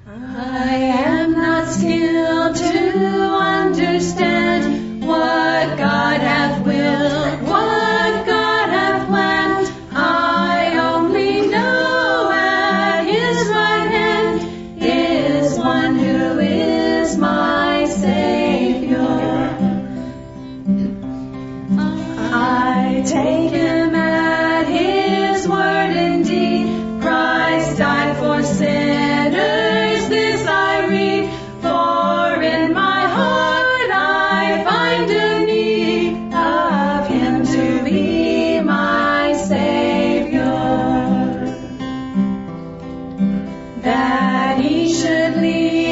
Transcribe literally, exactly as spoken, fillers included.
I am not skilled to understand what God hath willed, what God hath planned. I only know at His right hand is one who is my Savior. I take Him at His word indeed. Christ died for sinners, this I read. For in my heart I find a need of Him to be my Savior. That He should lead